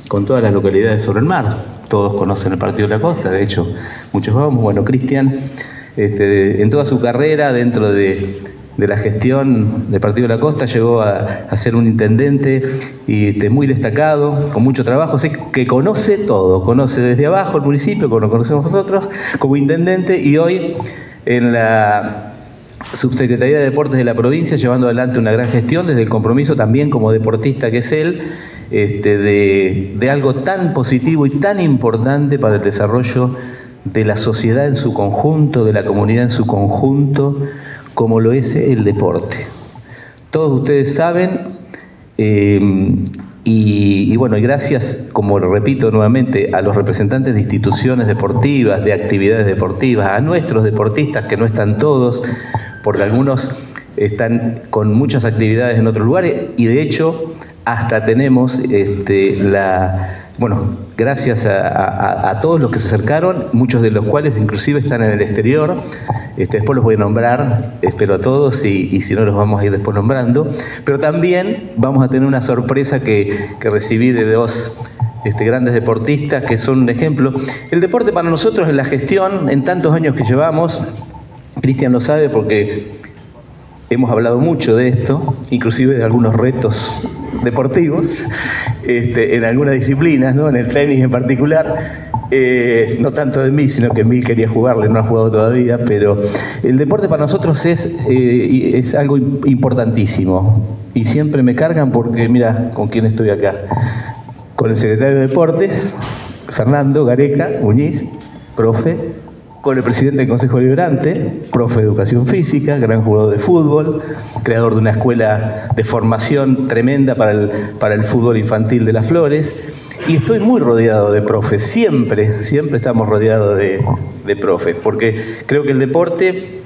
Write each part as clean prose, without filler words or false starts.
con todas las localidades sobre el mar. Todos conocen el Partido de la Costa, de hecho, muchos vamos. Bueno, Cristian, en toda su carrera dentro de la gestión del Partido de la Costa, llegó a ser un intendente muy destacado, con mucho trabajo, que conoce todo, conoce desde abajo el municipio, como lo conocemos nosotros, como intendente, y hoy en la Subsecretaría de Deportes de la provincia, llevando adelante una gran gestión desde el compromiso también como deportista que es él, de algo tan positivo y tan importante para el desarrollo de la sociedad en su conjunto, de la comunidad en su conjunto, como lo es el deporte. Todos ustedes saben, y bueno, y gracias, como lo repito nuevamente, a los representantes de instituciones deportivas, de actividades deportivas, a nuestros deportistas, que no están todos, porque algunos están con muchas actividades en otros lugares, y de hecho hasta tenemos gracias a todos los que se acercaron, muchos de los cuales inclusive están en el exterior. Después los voy a nombrar, espero a todos, y si no los vamos a ir después nombrando. Pero también vamos a tener una sorpresa que recibí de dos grandes deportistas que son un ejemplo. El deporte para nosotros en la gestión, en tantos años que llevamos, Cristian lo sabe porque hemos hablado mucho de esto, inclusive de algunos retos deportivos, en algunas disciplinas, ¿no? En el tenis en particular, no tanto de mí, sino que Mil quería jugarle, no ha jugado todavía, pero el deporte para nosotros es algo importantísimo, y siempre me cargan porque, mira, ¿con quién estoy acá? Con el secretario de Deportes, Fernando Gareca Muñiz, profe, con el presidente del Consejo Deliberante, profe de Educación Física, gran jugador de fútbol, creador de una escuela de formación tremenda para el fútbol infantil de Las Flores, y estoy muy rodeado de profes, siempre estamos rodeados de profes, porque creo que el deporte,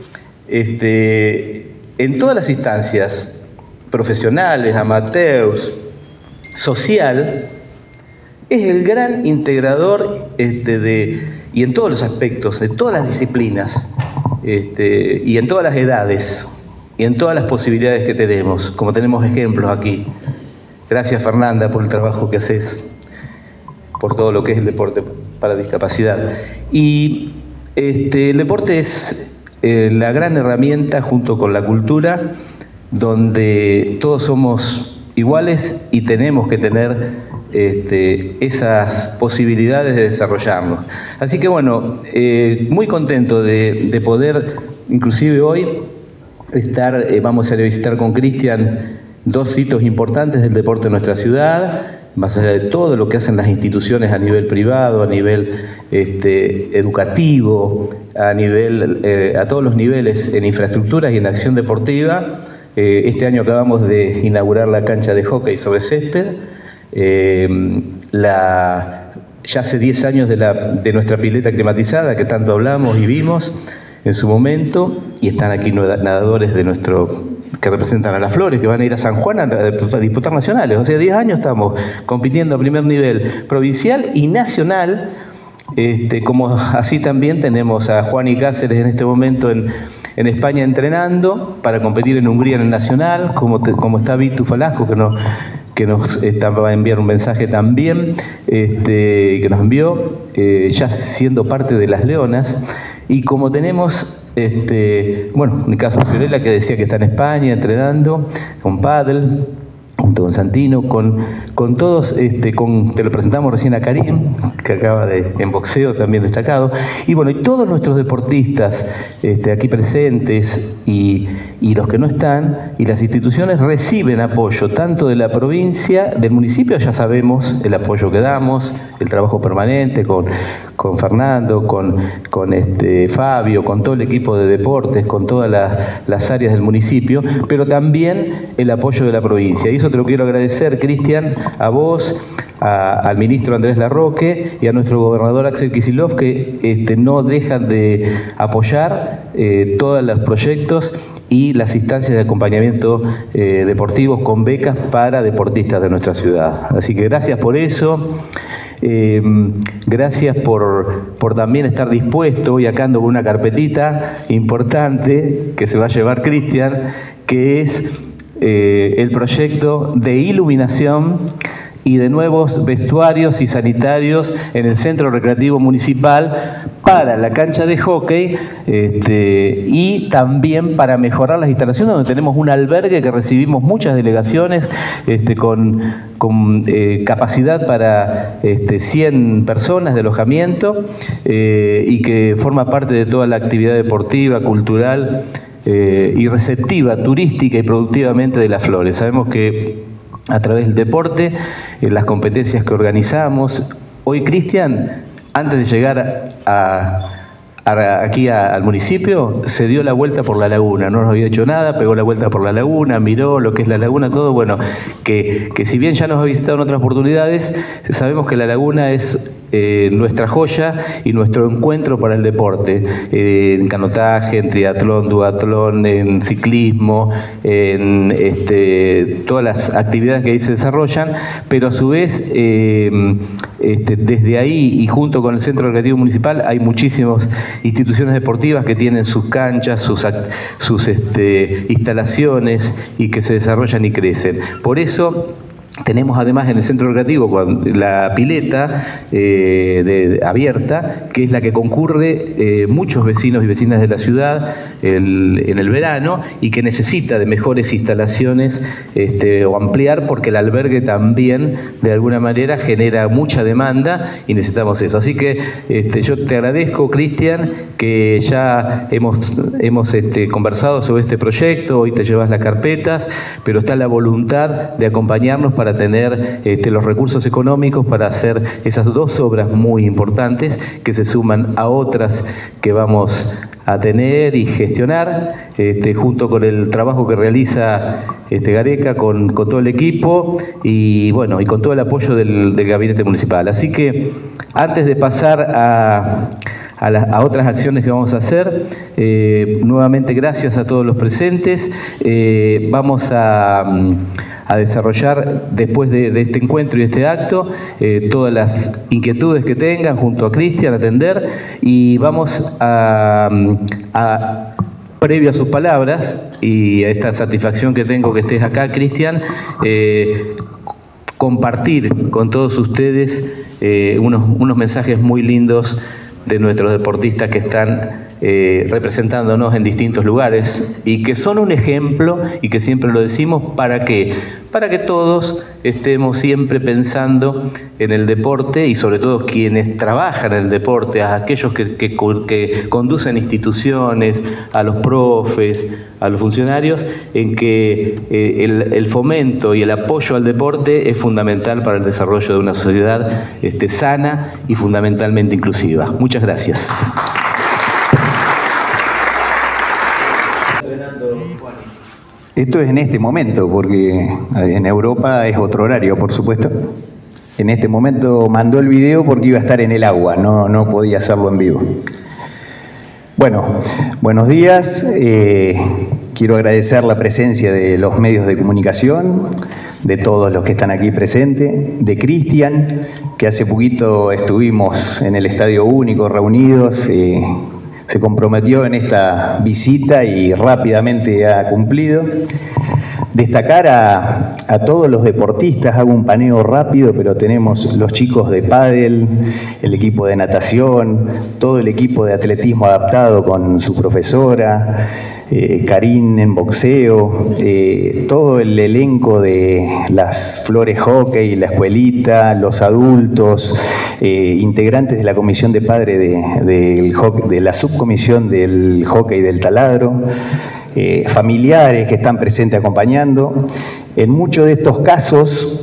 en todas las instancias, profesionales, amateurs, social, es el gran integrador y en todos los aspectos, de todas las disciplinas, y en todas las edades, y en todas las posibilidades que tenemos, como tenemos ejemplos aquí. Gracias, Fernanda, por el trabajo que haces, por todo lo que es el deporte para discapacidad. Y el deporte es la gran herramienta, junto con la cultura, donde todos somos iguales y tenemos que tener esas posibilidades de desarrollarnos. Así que bueno, muy contento de poder, inclusive hoy, vamos a ir a visitar con Cristian dos hitos importantes del deporte en nuestra ciudad, más allá de todo lo que hacen las instituciones a nivel privado, a nivel educativo, a todos los niveles en infraestructuras y en acción deportiva. Este año acabamos de inaugurar la cancha de hockey sobre césped. Ya hace 10 años de nuestra pileta climatizada que tanto hablamos y vimos en su momento, y están aquí nadadores que representan a Las Flores, que van a ir a San Juan a disputar nacionales. O sea, 10 años estamos compitiendo a primer nivel provincial y nacional, como así también tenemos a Juan y Cáceres en este momento en España entrenando para competir en Hungría en el nacional, como está Vitu Falasco, que nos va a enviar un mensaje también, que nos envió, ya siendo parte de las Leonas. Y como tenemos, en el caso de Fiorella, que decía que está en España entrenando con pádel, junto con Santino, con todos, te lo presentamos recién a Karim, que acaba en boxeo también destacado, y bueno, y todos nuestros deportistas aquí presentes y los que no están, y las instituciones reciben apoyo, tanto de la provincia, del municipio, ya sabemos el apoyo que damos, el trabajo permanente con Fernando, con Fabio, con todo el equipo de deportes, con todas las áreas del municipio, pero también el apoyo de la provincia. Y eso te lo quiero agradecer, Cristian, a vos, al ministro Andrés Larroque y a nuestro gobernador Axel Kicillof, que no dejan de apoyar todos los proyectos y las instancias de acompañamiento deportivos con becas para deportistas de nuestra ciudad. Así que gracias por eso. Gracias por también estar dispuesto, y acá ando con una carpetita importante que se va a llevar Cristian, que es el proyecto de iluminación y de nuevos vestuarios y sanitarios en el centro recreativo municipal para la cancha de hockey y también para mejorar las instalaciones, donde tenemos un albergue que recibimos muchas delegaciones con capacidad para 100 personas de alojamiento y que forma parte de toda la actividad deportiva, cultural y receptiva, turística y productivamente de Las Flores. Sabemos que a través del deporte, las competencias que organizamos. Hoy, Cristian, antes de llegar aquí al municipio, se dio la vuelta por la laguna, no nos había hecho nada, pegó la vuelta por la laguna, miró lo que es la laguna, todo, bueno, que si bien ya nos ha visitado en otras oportunidades, sabemos que la laguna es nuestra joya y nuestro encuentro para el deporte, en canotaje, en triatlón, duatlón, en ciclismo, en todas las actividades que ahí se desarrollan, pero a su vez desde ahí y junto con el Centro Recreativo Municipal hay muchísimas instituciones deportivas que tienen sus canchas, sus instalaciones y que se desarrollan y crecen. Por eso tenemos además en el centro recreativo la pileta abierta, que es la que concurre muchos vecinos y vecinas de la ciudad en el verano y que necesita de mejores instalaciones o ampliar, porque el albergue también de alguna manera genera mucha demanda y necesitamos eso. Así que yo te agradezco, Cristian, que ya hemos conversado sobre este proyecto, hoy te llevas las carpetas, pero está la voluntad de acompañarnos para tener los recursos económicos para hacer esas dos obras muy importantes que se suman a otras que vamos a tener y gestionar, junto con el trabajo que realiza Gareca con todo el equipo y bueno, y con todo el apoyo del gabinete municipal. Así que antes de pasar a otras acciones que vamos a hacer, nuevamente gracias a todos los presentes. Vamos a desarrollar después de este encuentro y este acto todas las inquietudes que tengan junto a Cristian, atender, y vamos previo a sus palabras y a esta satisfacción que tengo que estés acá, Cristian, compartir con todos ustedes unos mensajes muy lindos de nuestros deportistas que están representándonos en distintos lugares y que son un ejemplo, y que siempre lo decimos, ¿para qué? Para que todos estemos siempre pensando en el deporte, y sobre todo quienes trabajan en el deporte, a aquellos que conducen instituciones, a los profes, a los funcionarios, en que el fomento y el apoyo al deporte es fundamental para el desarrollo de una sociedad sana y fundamentalmente inclusiva. Muchas gracias. Esto es en este momento, porque en Europa es otro horario, por supuesto. En este momento mandó el video porque iba a estar en el agua, no podía hacerlo en vivo. Bueno, buenos días. Quiero agradecer la presencia de los medios de comunicación, de todos los que están aquí presentes, de Cristian, que hace poquito estuvimos en el Estadio Único reunidos. Se comprometió en esta visita y rápidamente ha cumplido. Destacar a todos los deportistas, hago un paneo rápido, pero tenemos los chicos de pádel, el equipo de natación, todo el equipo de atletismo adaptado con su profesora, Karin en boxeo, todo el elenco de las Flores Hockey, la escuelita, los adultos, integrantes de la comisión de padre de la subcomisión del hockey del taladro, familiares que están presentes acompañando. En muchos de estos casos,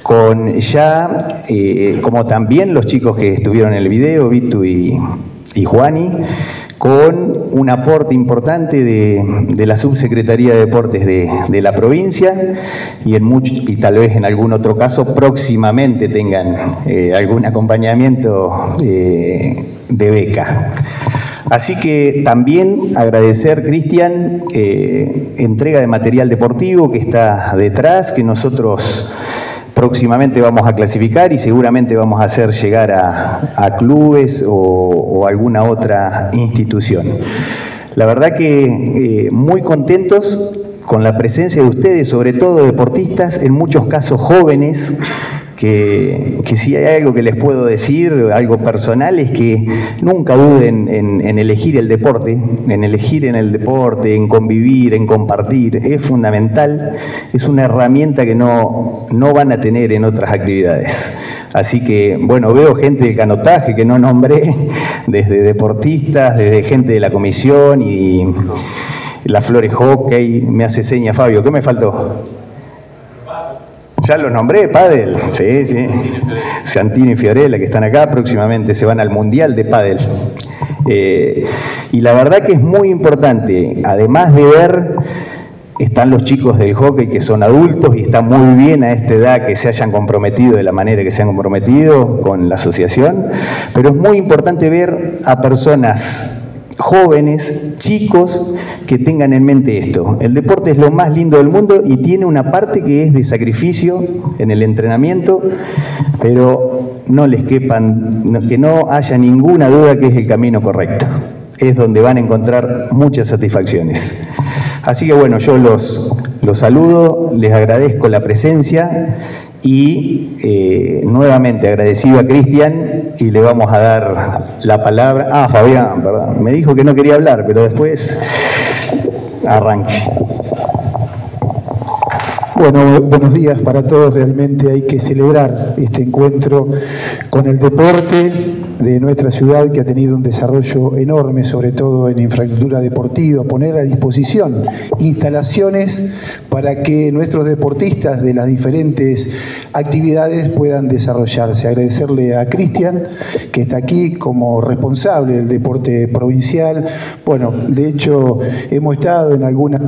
como también los chicos que estuvieron en el video, Vitu y Juani, con un aporte importante de la Subsecretaría de Deportes de la provincia y tal vez en algún otro caso próximamente tengan algún acompañamiento de beca. Así que también agradecer, Cristian, entrega de material deportivo que está detrás, que nosotros próximamente vamos a clasificar y seguramente vamos a hacer llegar a clubes o alguna otra institución. La verdad que muy contentos con la presencia de ustedes, sobre todo deportistas, en muchos casos jóvenes, que si hay algo que les puedo decir, algo personal, es que nunca duden en elegir el deporte, en convivir, en compartir. Es fundamental, es una herramienta que no van a tener en otras actividades. Así que, bueno, veo gente del canotaje que no nombré, desde deportistas, desde gente de la comisión y la Flores Hockey. Me hace seña Fabio, ¿qué me faltó? Ya los nombré, pádel, sí. Santino y Fiorella, que están acá, próximamente se van al Mundial de Pádel. Y la verdad que es muy importante, además de ver, están los chicos del hockey que son adultos y está muy bien a esta edad que se hayan comprometido de la manera que se han comprometido con la asociación, pero es muy importante ver a personas jóvenes, chicos, que tengan en mente esto. El deporte es lo más lindo del mundo y tiene una parte que es de sacrificio en el entrenamiento, pero no les quepan, que no haya ninguna duda que es el camino correcto. Es donde van a encontrar muchas satisfacciones. Así que bueno, yo los saludo, les agradezco la presencia y nuevamente agradecido a Cristian y le vamos a dar la palabra. Fabián, perdón, me dijo que no quería hablar, pero después arranque. Bueno, buenos días para todos. Realmente hay que celebrar este encuentro con el deporte de nuestra ciudad, que ha tenido un desarrollo enorme, sobre todo en infraestructura deportiva, poner a disposición instalaciones para que nuestros deportistas de las diferentes actividades puedan desarrollarse. Agradecerle a Cristian, que está aquí como responsable del deporte provincial. Bueno, de hecho, hemos estado en alguna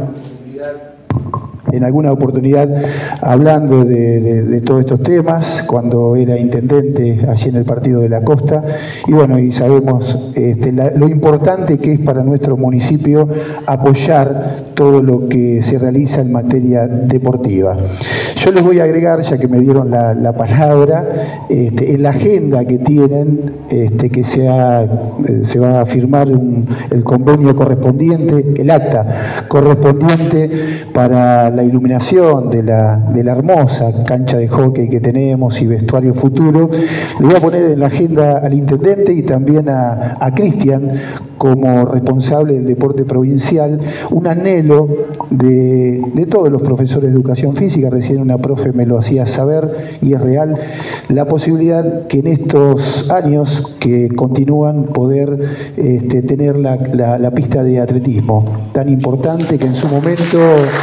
oportunidad hablando de todos estos temas cuando era intendente allí en el Partido de la Costa, y bueno, y sabemos lo importante que es para nuestro municipio apoyar todo lo que se realiza en materia deportiva. Yo les voy a agregar, ya que me dieron la palabra, en la agenda que tienen, que se va a firmar el convenio correspondiente, el acta correspondiente para la iluminación de la hermosa cancha de hockey que tenemos y vestuario futuro. Le voy a poner en la agenda al intendente y también a Cristian, como responsable del deporte provincial, un anhelo de todos los profesores de educación física. Recién una profe me lo hacía saber y es real, la posibilidad que en estos años que continúan poder tener la pista de atletismo, tan importante que en su momento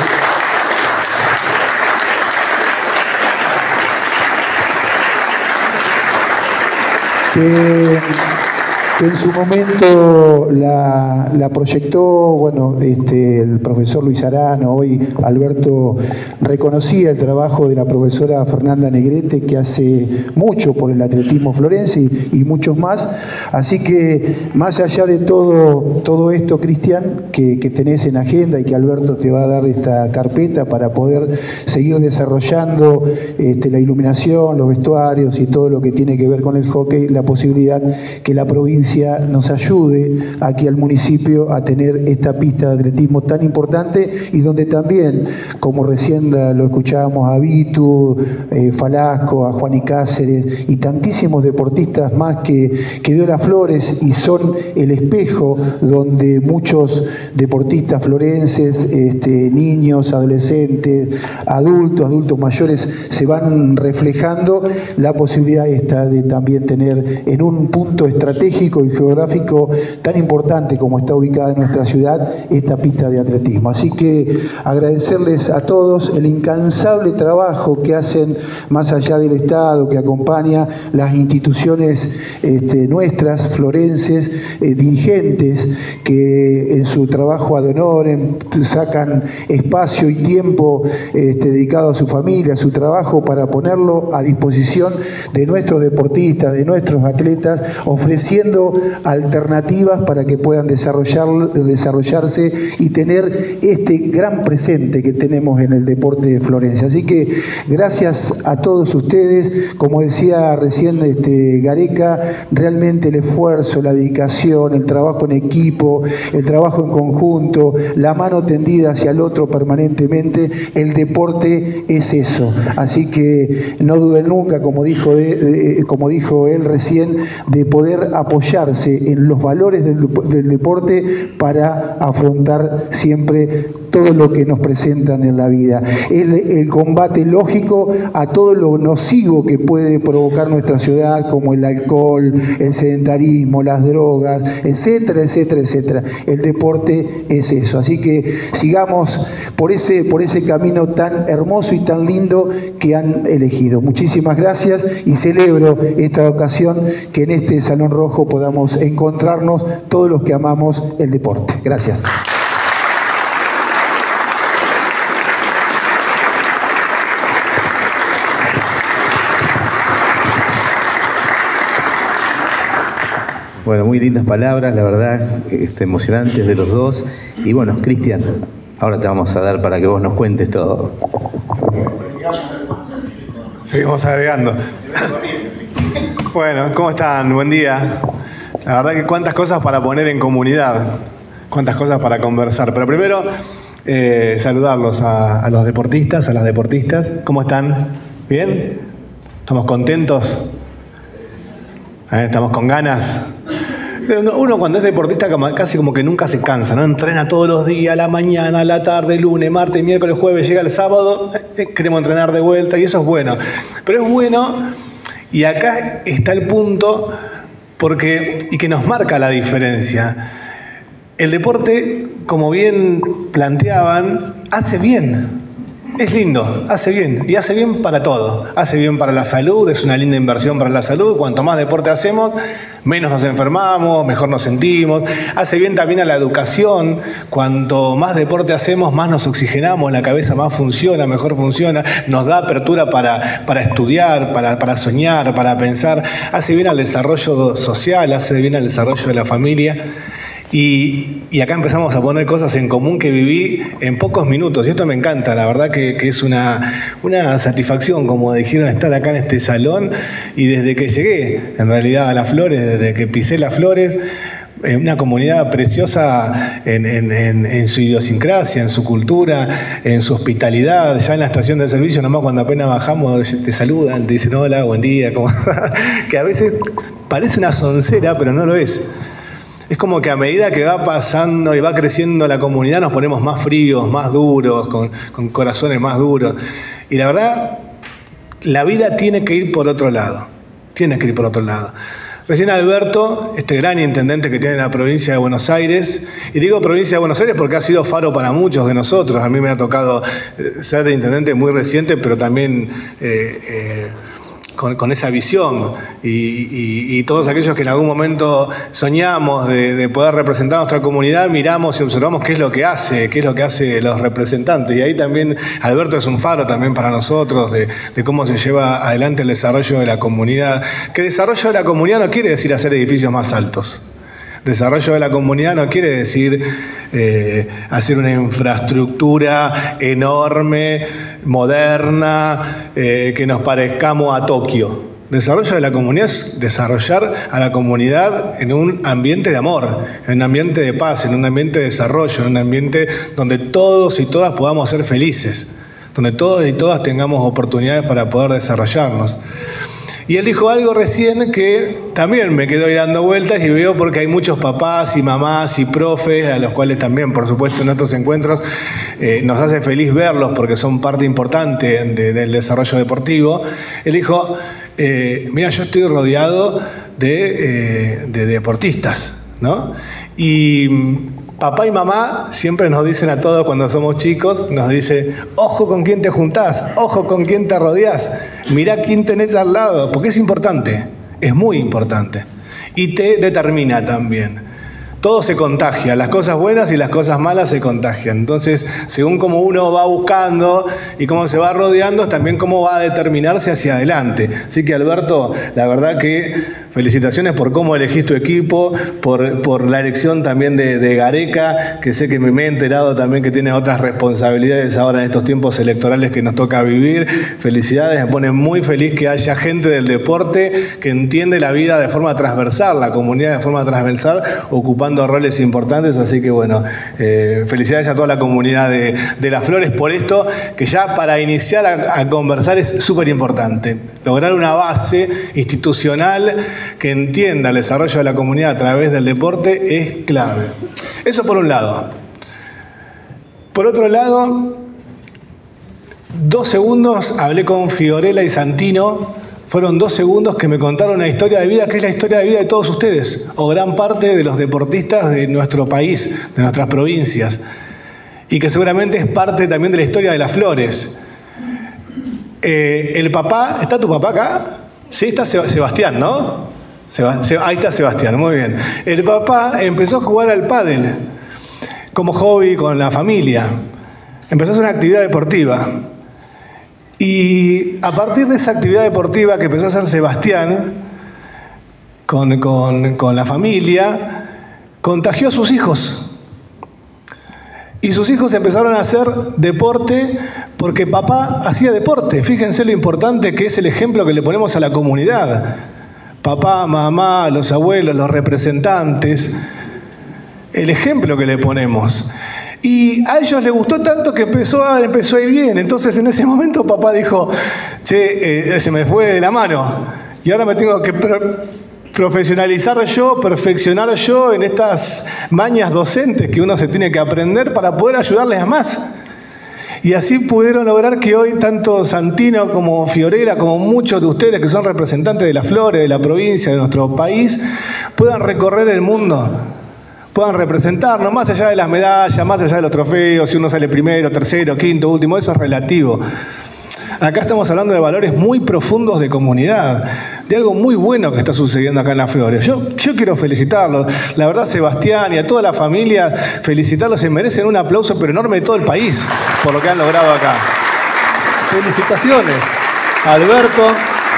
que en su momento la proyectó, bueno, el profesor Luis Arano. Hoy Alberto reconocía el trabajo de la profesora Fernanda Negrete, que hace mucho por el atletismo florense y muchos más. Así que, más allá de todo esto, Cristian, que tenés en agenda y que Alberto te va a dar esta carpeta para poder seguir desarrollando la iluminación, los vestuarios y todo lo que tiene que ver con el hockey, la posibilidad que la provincia nos ayude aquí al municipio a tener esta pista de atletismo tan importante, y donde también, como recién lo escuchábamos a Vitu, Falasco, a Juan y Cáceres y tantísimos deportistas más que dio las Flores y son el espejo donde muchos deportistas florenses, niños, adolescentes, adultos mayores se van reflejando. La posibilidad esta de también tener en un punto estratégico y geográfico tan importante como está ubicada en nuestra ciudad esta pista de atletismo. Así que agradecerles a todos el incansable trabajo que hacen más allá del Estado, que acompaña las instituciones nuestras, florenses, dirigentes, que en su trabajo ad honorem sacan espacio y tiempo dedicado a su familia, a su trabajo, para ponerlo a disposición de nuestros deportistas, de nuestros atletas, ofreciendo buscando alternativas para que puedan desarrollarse y tener este gran presente que tenemos en el deporte de Florencia. Así que gracias a todos ustedes, como decía recién Gareca, realmente el esfuerzo, la dedicación, el trabajo en equipo, el trabajo en conjunto, la mano tendida hacia el otro permanentemente, el deporte es eso. Así que no duden nunca, como dijo él recién, de poder apoyarse en los valores del deporte para afrontar siempre todo lo que nos presentan en la vida. El combate lógico a todo lo nocivo que puede provocar nuestra ciudad, como el alcohol, el sedentarismo, las drogas, etcétera, etcétera, etcétera. El deporte es eso. Así que sigamos por ese camino tan hermoso y tan lindo que han elegido. Muchísimas gracias y celebro esta ocasión que en este Salón Rojo podamos encontrarnos todos los que amamos el deporte. Gracias. Bueno, muy lindas palabras, la verdad, emocionantes de los dos. Y bueno, Cristian, ahora te vamos a dar para que vos nos cuentes todo. Seguimos agregando. Bueno, ¿cómo están? Buen día. La verdad que cuántas cosas para poner en comunidad, cuántas cosas para conversar. Pero primero, saludarlos a los deportistas, a las deportistas. ¿Cómo están? ¿Bien? ¿Estamos contentos? ¿Estamos con ganas? Uno cuando es deportista casi como que nunca se cansa, ¿no? Entrena todos los días, a la mañana, a la tarde, lunes, martes, miércoles, jueves, llega el sábado, queremos entrenar de vuelta y eso es bueno. Pero es bueno, y acá está el punto, y que nos marca la diferencia. El deporte, como bien planteaban, hace bien. Es lindo, hace bien, y hace bien para todo. Hace bien para la salud, es una linda inversión para la salud. Cuanto más deporte hacemos, menos nos enfermamos, mejor nos sentimos. Hace bien también a la educación. Cuanto más deporte hacemos, más nos oxigenamos, la cabeza más funciona, mejor funciona. Nos da apertura para estudiar, para soñar, para pensar. Hace bien al desarrollo social, hace bien al desarrollo de la familia. Y acá empezamos a poner cosas en común que viví en pocos minutos. Y esto me encanta, la verdad que es una satisfacción, como dijeron, estar acá en este salón. Y desde que llegué, en realidad, a Las Flores, desde que pisé Las Flores, una comunidad preciosa en su idiosincrasia, en su cultura, en su hospitalidad. Ya en la estación de servicio, nomás cuando apenas bajamos, te saludan, te dicen hola, buen día. Que a veces parece una soncera, pero no lo es. Es como que a medida que va pasando y va creciendo la comunidad nos ponemos más fríos, más duros, con corazones más duros. Y la verdad, la vida tiene que ir por otro lado. Tiene que ir por otro lado. Recién Alberto, este gran intendente que tiene la provincia de Buenos Aires, y digo provincia de Buenos Aires porque ha sido faro para muchos de nosotros. A mí me ha tocado ser intendente muy reciente, pero también con esa visión y todos aquellos que en algún momento soñamos de poder representar a nuestra comunidad, miramos y observamos qué es lo que hace los representantes. Y ahí también Alberto es un faro también para nosotros de cómo se lleva adelante el desarrollo de la comunidad. Que desarrollo de la comunidad no quiere decir hacer edificios más altos. Desarrollo de la comunidad no quiere decir hacer una infraestructura enorme, moderna, que nos parezcamos a Tokio. Desarrollo de la comunidad es desarrollar a la comunidad en un ambiente de amor, en un ambiente de paz, en un ambiente de desarrollo, en un ambiente donde todos y todas podamos ser felices, donde todos y todas tengamos oportunidades para poder desarrollarnos. Y él dijo algo recién que también me quedo ahí dando vueltas y veo porque hay muchos papás y mamás y profes, a los cuales también, por supuesto, en estos encuentros nos hace feliz verlos porque son parte importante del desarrollo deportivo. Él dijo, mira, yo estoy rodeado de deportistas, ¿no? Y papá y mamá siempre nos dicen a todos cuando somos chicos, nos dice, ojo con quién te juntás, ojo con quién te rodeás, mirá quién tenés al lado, porque es importante, es muy importante. Y te determina también. Todo se contagia, las cosas buenas y las cosas malas se contagian. Entonces, según cómo uno va buscando y cómo se va rodeando, es también cómo va a determinarse hacia adelante. Así que, Alberto, la verdad que felicitaciones por cómo elegís tu equipo, por la elección también de Gareca, que sé que me he enterado también que tiene otras responsabilidades ahora en estos tiempos electorales que nos toca vivir. Felicidades, me pone muy feliz que haya gente del deporte que entiende la vida de forma transversal, la comunidad de forma transversal, ocupando roles importantes, así que bueno, felicidades a toda la comunidad de Las Flores por esto, que ya para iniciar a conversar es súper importante. Lograr una base institucional que entienda el desarrollo de la comunidad a través del deporte es clave. Eso por un lado. Por otro lado, 2 segundos hablé con Fiorella y Santino. Fueron 2 segundos que me contaron una historia de vida que es la historia de vida de todos ustedes, o gran parte de los deportistas de nuestro país, de nuestras provincias, y que seguramente es parte también de la historia de Las Flores. El papá, ¿está tu papá acá? Sí, está Sebastián, ¿no? Ahí está Sebastián, muy bien. El papá empezó a jugar al pádel como hobby con la familia. Empezó a hacer una actividad deportiva. Y a partir de esa actividad deportiva que empezó a hacer Sebastián con la familia, contagió a sus hijos. Y sus hijos empezaron a hacer deporte porque papá hacía deporte. Fíjense lo importante que es el ejemplo que le ponemos a la comunidad. Papá, mamá, los abuelos, los representantes, el ejemplo que le ponemos. Y a ellos les gustó tanto que empezó a ir bien. Entonces en ese momento papá dijo, che, se me fue de la mano y ahora me tengo que profesionalizar yo, perfeccionar yo en estas mañas docentes que uno se tiene que aprender para poder ayudarles a más. Y así pudieron lograr que hoy tanto Santino como Fiorella, como muchos de ustedes que son representantes de Las Flores, de la provincia, de nuestro país, puedan recorrer el mundo, puedan representarnos, más allá de las medallas, más allá de los trofeos, si uno sale primero, tercero, quinto, último, eso es relativo. Acá estamos hablando de valores muy profundos de comunidad, de algo muy bueno que está sucediendo acá en Las Flores. Yo quiero felicitarlos. La verdad, Sebastián y a toda la familia, felicitarlos. Se merecen un aplauso, pero enorme de todo el país, por lo que han logrado acá. Felicitaciones, Alberto.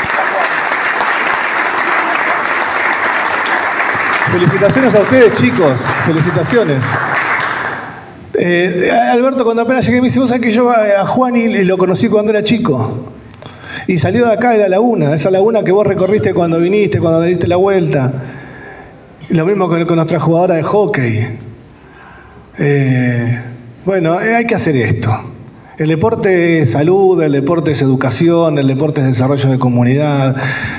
Felicitaciones a ustedes, chicos. Felicitaciones. Alberto, cuando apenas llegué, me dice, vos sabés que yo a Juani lo conocí cuando era chico. Y salió de acá de la laguna, esa laguna que vos recorriste cuando viniste, cuando diste la vuelta. Y lo mismo con nuestra jugadora de hockey. Bueno, hay que hacer esto. El deporte es salud, el deporte es educación, el deporte es desarrollo de comunidad.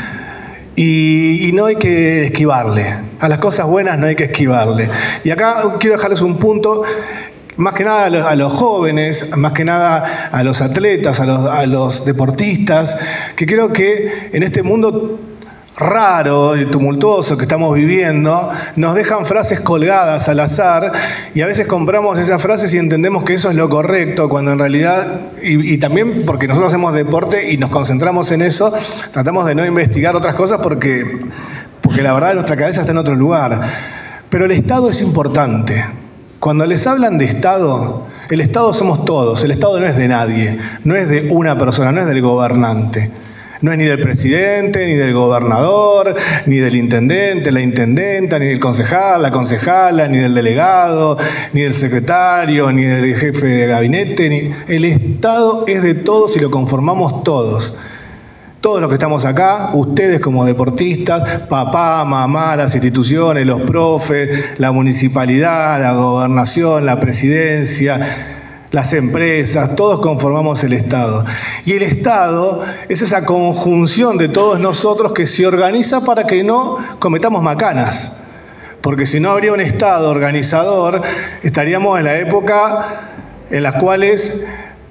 Y no hay que esquivarle. A las cosas buenas no hay que esquivarle. Y acá quiero dejarles un punto. Más que nada a los jóvenes, más que nada a los atletas, a los deportistas, que creo que en este mundo raro y tumultuoso que estamos viviendo, nos dejan frases colgadas al azar y a veces compramos esas frases y entendemos que eso es lo correcto, cuando en realidad, y también porque nosotros hacemos deporte y nos concentramos en eso, tratamos de no investigar otras cosas porque la verdad nuestra cabeza está en otro lugar. Pero el Estado es importante. Cuando les hablan de Estado, el Estado somos todos. El Estado no es de nadie, no es de una persona, no es del gobernante. No es ni del presidente, ni del gobernador, ni del intendente, la intendenta, ni del concejal, la concejala, ni del delegado, ni del secretario, ni del jefe de gabinete. El Estado es de todos y lo conformamos todos. Todos los que estamos acá, ustedes como deportistas, papá, mamá, las instituciones, los profes, la municipalidad, la gobernación, la presidencia, las empresas, todos conformamos el Estado. Y el Estado es esa conjunción de todos nosotros que se organiza para que no cometamos macanas. Porque si no habría un Estado organizador, estaríamos en la época en las cuales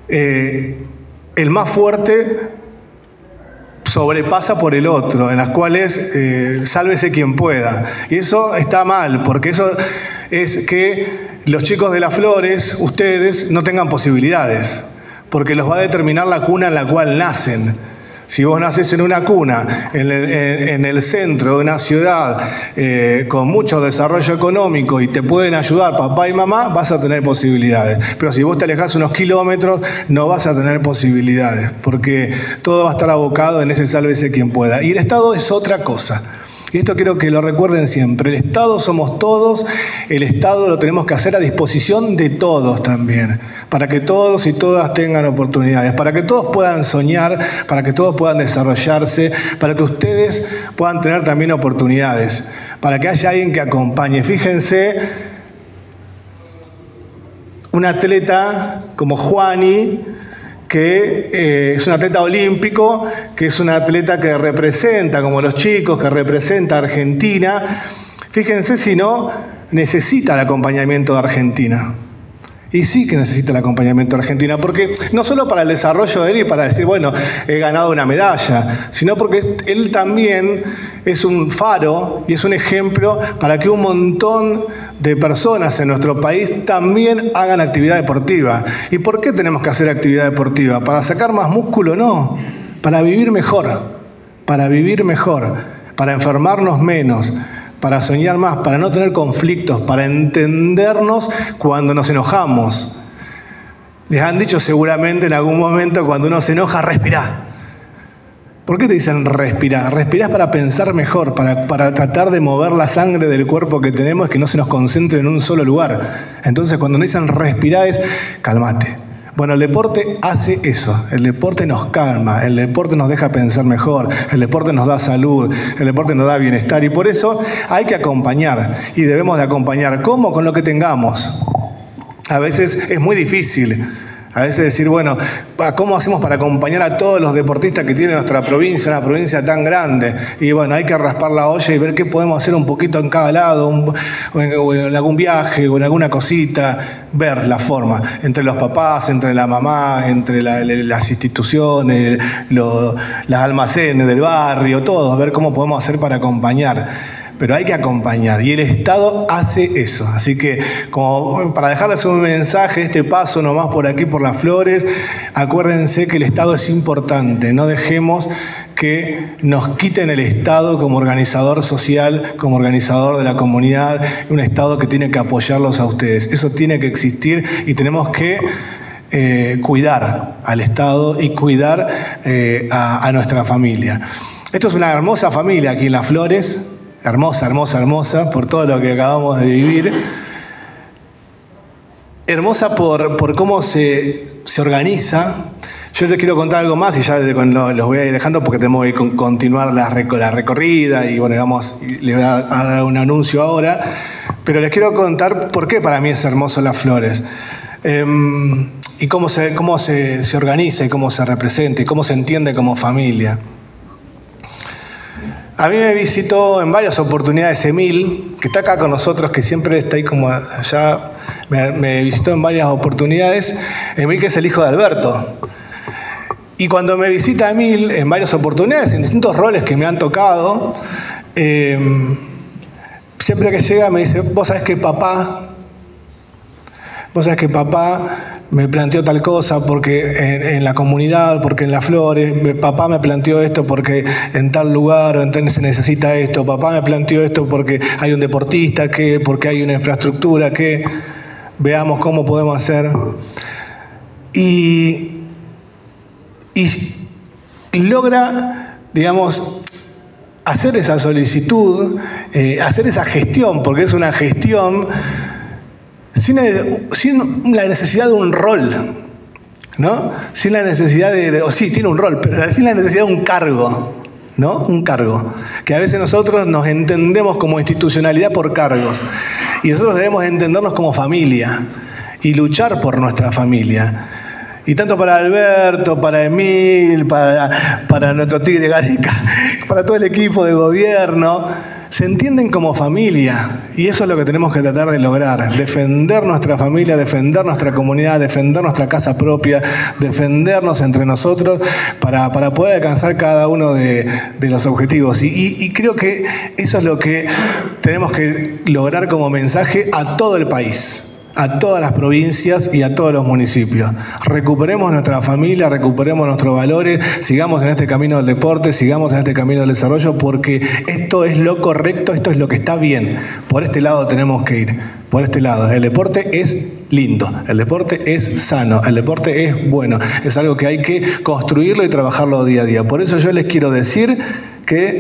el más fuerte sobrepasa por el otro, en las cuales sálvese quien pueda. Y eso está mal, porque eso es que los chicos de Las Flores, ustedes, no tengan posibilidades, porque los va a determinar la cuna en la cual nacen. Si vos nacés en una cuna, en el centro de una ciudad con mucho desarrollo económico y te pueden ayudar papá y mamá, vas a tener posibilidades. Pero si vos te alejás unos kilómetros, no vas a tener posibilidades, porque todo va a estar abocado en ese sálvese quien pueda. Y el Estado es otra cosa. Y esto quiero que lo recuerden siempre. El Estado somos todos, el Estado lo tenemos que hacer a disposición de todos también, para que todos y todas tengan oportunidades, para que todos puedan soñar, para que todos puedan desarrollarse, para que ustedes puedan tener también oportunidades, para que haya alguien que acompañe. Fíjense, un atleta como Juani, que es un atleta olímpico, que es un atleta que representa, como los chicos, que representa a Argentina. Fíjense si no necesita el acompañamiento de Argentina. Y sí que necesita el acompañamiento de Argentina, porque no solo para el desarrollo de él y para decir, bueno, he ganado una medalla, sino porque él también es un faro y es un ejemplo para que un montón de personas en nuestro país también hagan actividad deportiva. ¿Y por qué tenemos que hacer actividad deportiva? ¿Para sacar más músculo? No, para vivir mejor, para enfermarnos menos, para soñar más, para no tener conflictos, para entendernos cuando nos enojamos. Les han dicho seguramente en algún momento cuando uno se enoja, respirá. ¿Por qué te dicen respirar? Respirar para pensar mejor, para tratar de mover la sangre del cuerpo que tenemos, que no se nos concentre en un solo lugar. Entonces cuando nos dicen respirar es calmate. Bueno, el deporte hace eso, el deporte nos calma, el deporte nos deja pensar mejor, el deporte nos da salud, el deporte nos da bienestar y por eso hay que acompañar y debemos de acompañar. ¿Cómo? Con lo que tengamos. A veces es muy difícil. A veces decir, bueno, ¿cómo hacemos para acompañar a todos los deportistas que tiene nuestra provincia, una provincia tan grande? Y bueno, hay que raspar la olla y ver qué podemos hacer un poquito en cada lado, o en algún viaje, o en alguna cosita, ver la forma, entre los papás, entre la mamá, entre las instituciones, las almacenes del barrio, todos, ver cómo podemos hacer para acompañar. Pero hay que acompañar y el Estado hace eso. Así que, como para dejarles un mensaje, este paso nomás por aquí, por Las Flores, acuérdense que el Estado es importante. No dejemos que nos quiten el Estado como organizador social, como organizador de la comunidad, un Estado que tiene que apoyarlos a ustedes. Eso tiene que existir y tenemos que cuidar al Estado y cuidar a nuestra familia. Esto es una hermosa familia aquí en Las Flores. Hermosa, hermosa, hermosa, por todo lo que acabamos de vivir. Hermosa por cómo se organiza. Yo les quiero contar algo más y ya los voy a ir dejando porque tenemos que continuar la recorrida y bueno, les voy a dar un anuncio ahora. Pero les quiero contar por qué para mí es hermoso Las Flores. Y cómo se organiza y cómo se representa y cómo se entiende como familia. A mí me visitó en varias oportunidades Emil, que está acá con nosotros, que siempre está ahí como allá, me visitó en varias oportunidades. Emil, que es el hijo de Alberto. Y cuando me visita Emil, en varias oportunidades, en distintos roles que me han tocado, siempre que llega me dice, vos sabés que papá me planteó tal cosa porque en la comunidad, porque en Las Flores, papá me planteó esto porque en tal lugar o entonces se necesita esto, papá me planteó esto porque hay un deportista, porque hay una infraestructura, que veamos cómo podemos hacer. Y logra, digamos, hacer esa solicitud, hacer esa gestión, porque es una gestión sin la necesidad de un rol, ¿no? Sin la necesidad sí, tiene un rol, pero sin la necesidad de un cargo, ¿no? Un cargo. Que a veces nosotros nos entendemos como institucionalidad por cargos. Y nosotros debemos entendernos como familia y luchar por nuestra familia. Y tanto para Alberto, para Emil, para nuestro Tigre Gareca, para todo el equipo de gobierno, se entienden como familia y eso es lo que tenemos que tratar de lograr, defender nuestra familia, defender nuestra comunidad, defender nuestra casa propia, defendernos entre nosotros para poder alcanzar cada uno de los objetivos y creo que eso es lo que tenemos que lograr como mensaje a todo el país, a todas las provincias y a todos los municipios. Recuperemos nuestra familia, recuperemos nuestros valores, sigamos en este camino del deporte, sigamos en este camino del desarrollo, porque esto es lo correcto, esto es lo que está bien. Por este lado tenemos que ir, por este lado. El deporte es lindo, el deporte es sano, el deporte es bueno, es algo que hay que construirlo y trabajarlo día a día. Por eso yo les quiero decir que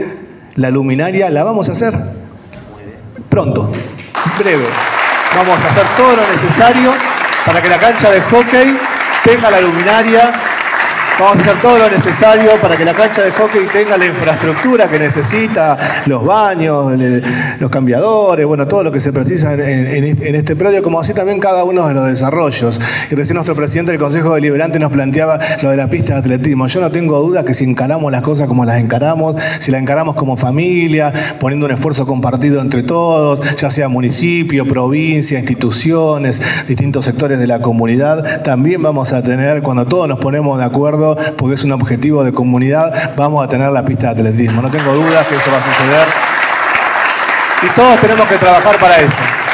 La luminaria la vamos a hacer pronto, breve. Vamos a hacer todo lo necesario para que la cancha de hockey tenga la luminaria. Vamos a hacer todo lo necesario para que la cancha de hockey tenga la infraestructura que necesita, los baños, los cambiadores, bueno, todo lo que se precisa en este predio, como así también cada uno de los desarrollos. Y recién nuestro presidente del Consejo Deliberante nos planteaba lo de la pista de atletismo. Yo no tengo duda que si encaramos las cosas como las encaramos, si las encaramos como familia, poniendo un esfuerzo compartido entre todos, ya sea municipio, provincia, instituciones, distintos sectores de la comunidad, también vamos a tener, cuando todos nos ponemos de acuerdo, porque es un objetivo de comunidad, vamos a tener la pista de atletismo. No tengo dudas que eso va a suceder. Y todos tenemos que trabajar para eso.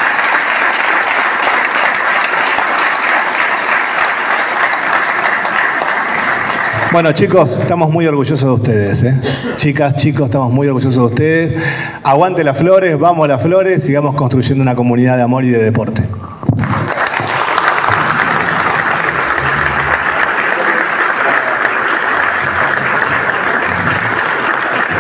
Bueno, chicos, estamos muy orgullosos de ustedes, Chicas, chicos, estamos muy orgullosos de ustedes. Aguante las Flores, vamos a las Flores, sigamos construyendo una comunidad de amor y de deporte.